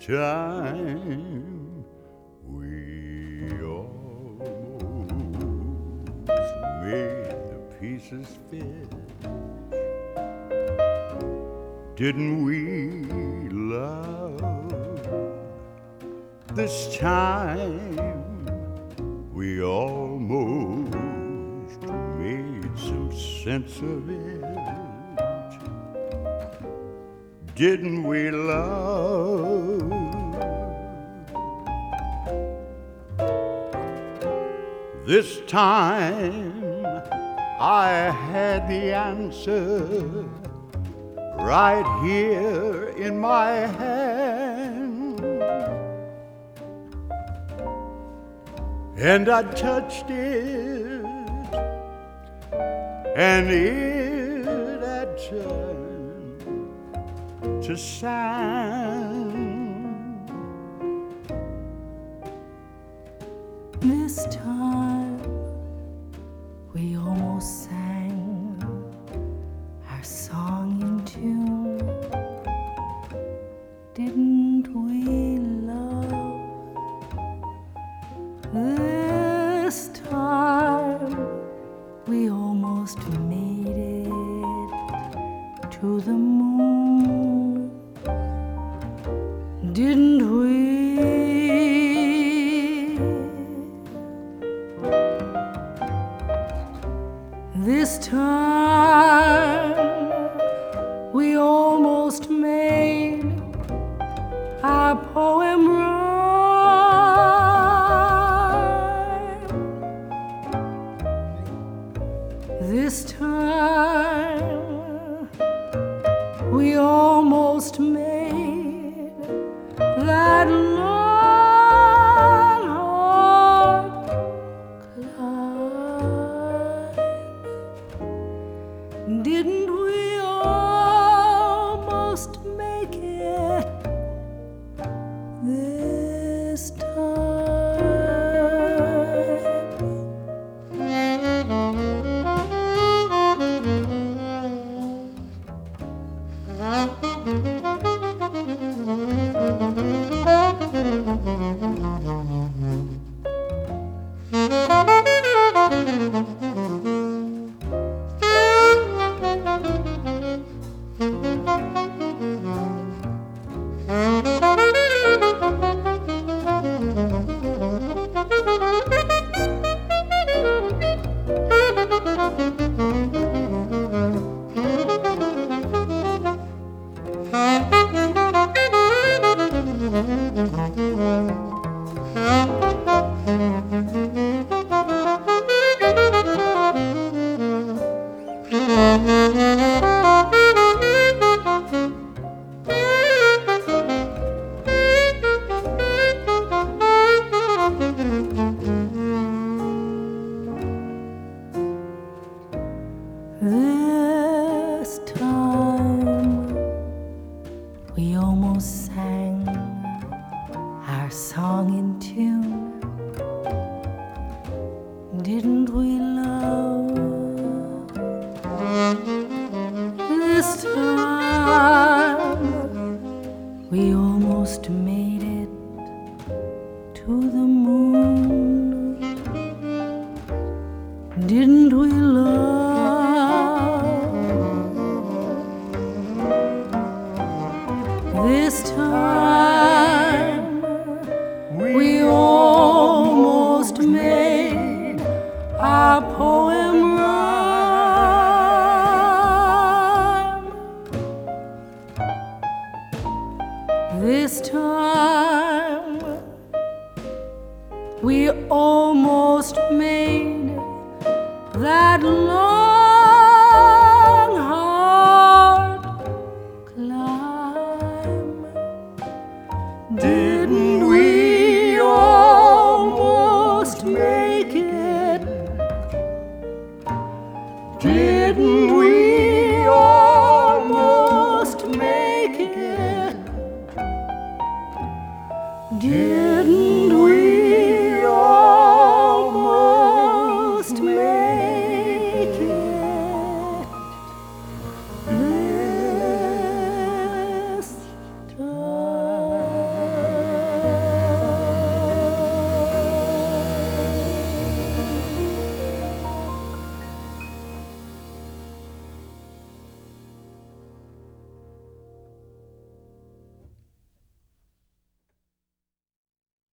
time we almost made the pieces fit. Didn't we love? This time we almost made some sense of it. Didn't we love? This time I had the answer right here in my hand, and I touched it, and it had turned to sand. This time we almost sang our song in tune. Didn't we love? This time we almost made it to the moon. Didn't we? This time we almost made our poem rhyme. This time we almost made that long hard climb. Didn't we almost make it this time? This time we almost sang our song in tune. Didn't we love? This time we almost made it to the moon. Didn't we love? This time we almost made our poem rhyme. This time we almost made that long hard climb. Didn't we almost make it? Didn't we almost make it?